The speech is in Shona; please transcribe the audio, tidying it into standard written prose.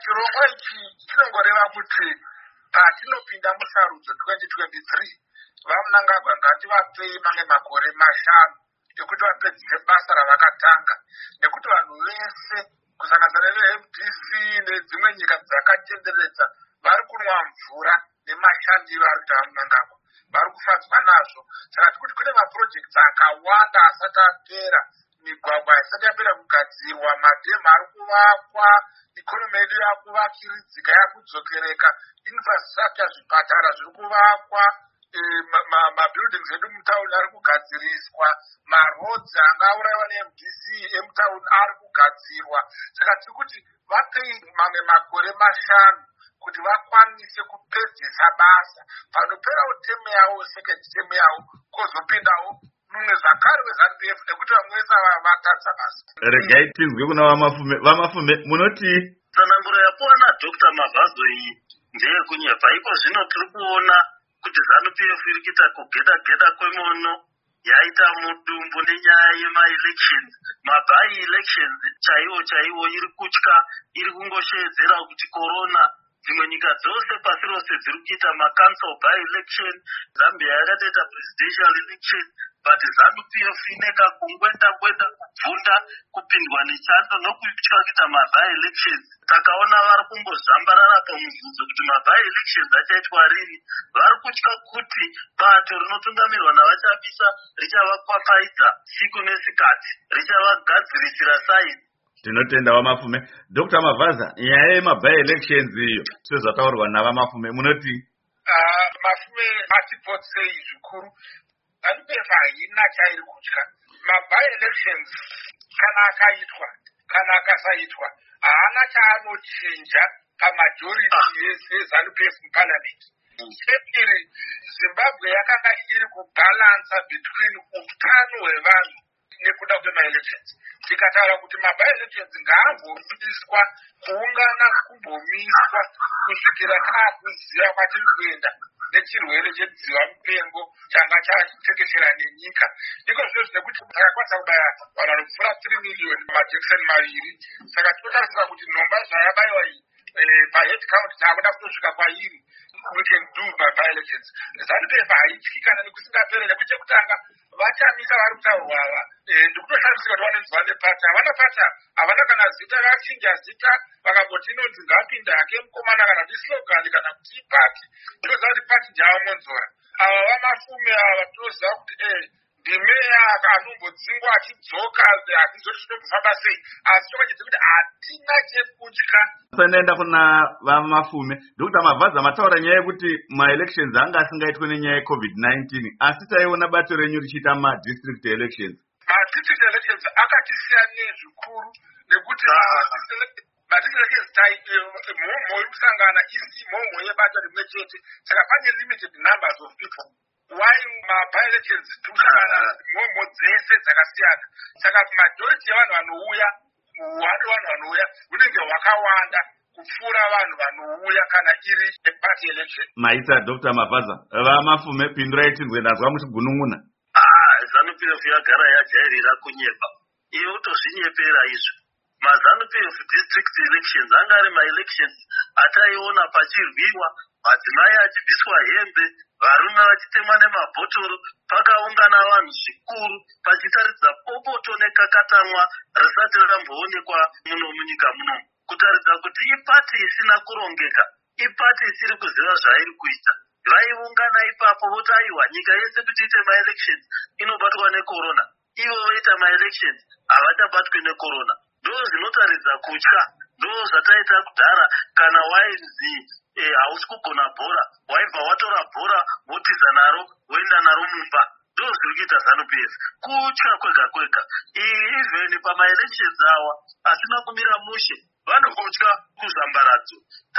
Chirongwa ichi chinongoreva kuti patinopinda musarudzo 2023 vaMnangagwa ngativapei mamwe makore 5 ekuti vapedzise basa ravakatanga, nekuti vanhu vese kusanganisira neMDC nedzimwe nyika dzakatenderedza vari kunwa mvura nemashandiro ari kuita vaMnangagwa, vari kufadzwa nazvo. Saka tikuti kune mapurojekiti akawanda asati apera, migwagwa isati yapera kugadzirwa, madhemu ari kuvakwa, ikonomi yedu yakuvakiridzika, yakudzokereka, infrastructure, zvipatara zviri kuvakwa, mabuildings edu mutauni ari kugadziriswa, marodzi angaurayiwa neMDC emutauni ari kugadzirwa. Saka tiri kuti vapei mamwe makore 5 kuti vakwanise kupedzisa basa. Panoperawo temu yavo, second temu yavo, kozopindawo mumwe zvakare weZANU-PF, nekuti vamwe vese vatadza basa. Regai tinzwe kuna Vamafume, munoti tsananguro yapuwa naDr. Mavazo iyi ndeyekunyepa. Iko zvino tiri kuona kuti ZANU-PF iri kuita kugeda kwemono yaita mudumbu nenyaya yema-elections, mabai-elections chaiwo iri kutya, iri kungoshedzera kuti corona. Dzimwe nyika dzose pasi rose dziri kuita ma-council by-election, Zambia yakatoita presidential election, but ZANU-PF ineka kungwenda kubvunda, kupindwa nechando nokutya kuita ma-by-elections. Takaona vari kumbozvambarara pamubvunzo kuti ma-by-elections achaitwa rini. Vari kutya kuti bato rinotungamirwa navachabisa richavakwapaidza siku nesikati, richavagadzirisira saini. Tinotenda Vamafume. Dr. Mavaza, nyaya yema-by-elections iyo sezvataurwa naVamafume, munoti? Mafume atipotsei zvikuru. ZANU-PF haina chairi kutya. Ma-by-elections kana akaitwa kana akasaitwa haana chaanochinja pamajority yeZANU-PF muparliament. Chepiri, Zimbabwe yakanga iri kubalansa between utano hwevanhu nekuda kwema-elections. Tikataura kuti ma-by-elections ngaambobudiswa, kuungana kumbomiswa kusvikira taakuziva kwatiri kuenda nechirwere chedziva mupengo changa chatekeshera nenyika. Iko zvino zvinokuti takakwanisa kubaya vanhu vanopfuura 3 miliyoni majekiseni 2. Saka tinotarisira kuti nhomba zvayabayiwa iyi pahead count taakuda kutosvika kwairi. We can do by-elections. ZANU-PF haityi kana nekusingapere, nekuti chekutanga vachamisa vari kutaurwa ava ndikutoshamisika kuti vanonzi vane pata. Havana pata, havana kana zita, vachinja zita vakangoti inonzi ngapinda hake mukomana kana kuti slogan kana kuti ipati. Tinoziva kuti pati njavamonzora. Ava Vamafume ava tinoziva kuti ndimeya anombodzingwa achidzoka achizotinombofamba sei, asi chokachidze kuti hatina chekutya. Sanaenda kuna Vamafume, Dr. Mavaza mataura nyaya yekuti ma-elections anga asingaitwe nenyaya yeCovid-19, asi taiona bato renyu richiita ma-district elections. Ma-district elections akatisiyanei zvikuru, nekuti ma-district elections mhomho iri kusangana isi mhomho yebato rimwe chete, saka pane limited numbers of people. While ma-by-elections kusangana mhomho dzese dzakasiyana, saka majority yevanhu vanouya, uwandu hwevanhu vanouya hunenge hwakawanda kupfuura vanhu vanouya kana iri party election. Maita Dr. Mavaza, Vamafume pindurai tinzwe, ndazwa muchigunun'una. ZANU-PF yagara yajairira kunyepa. Iwe utozvinyepera izvo. Ma-ZANU-PF district elections anga ari ma-elections ataiona pachirwiwa, madzimai achibviswa hembe, varume vachitemwa nemabhotoro, pakaungana vanhu zvikuru, pachitaridza popoto nekakatamwa risati ramboonekwa muno munyika muno, kutaridza kuti ipati isina kurongeka, ipati isiri kuziva zvairi kuita. Vaiungana ipapo voti aiwa nyika yese kuti ite ma-elections inobatwa necorona, ivo voita ma-elections havachabatwi necorona. Ndo zvinotaridza kutya, ndo zvataita kudhara. Kana wainzi hausi kugona bhora, waibva watora bhora wotiza naro woenda naro mumba. Ndo zviri kuita ZANU-PF, kutya kwega. Even pama-elections awa asina kumira mushe, vanongotya kuzambaradzo.